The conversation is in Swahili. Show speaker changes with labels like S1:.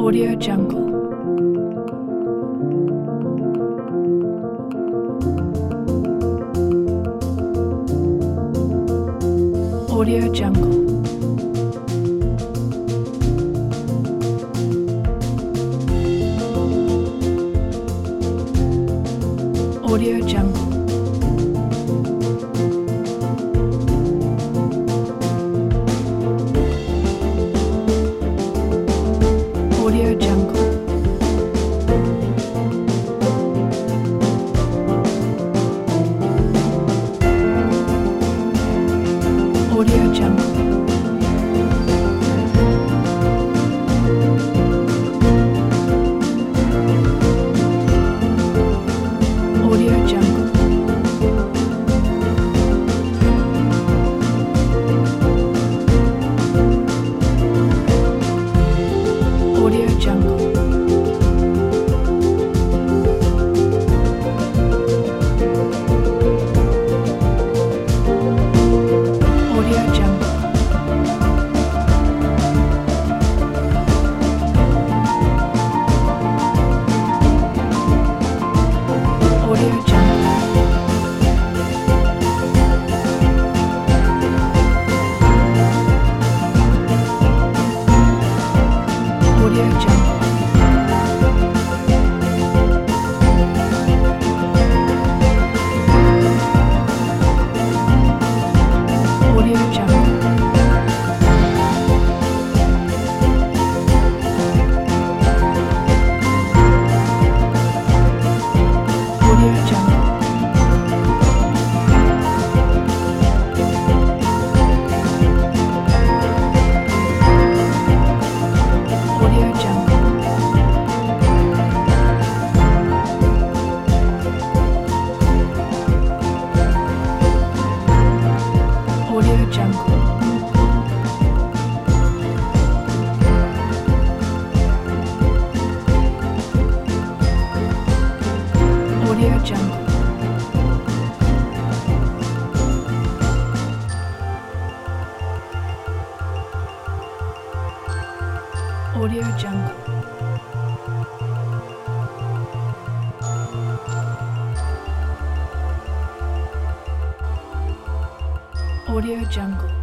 S1: Audio Jungle. Audio Jungle. Audio Jungle. Audio Jungle. Audio Jungle. Audio Jungle. Audio Jungle. Audio Jungle. Audio Jungle. Audio Jungle. Audio Jungle. Audio Jungle. Audio Jungle. Audio Jungle. Audio Jungle. Audio Jungle. Audio Jungle.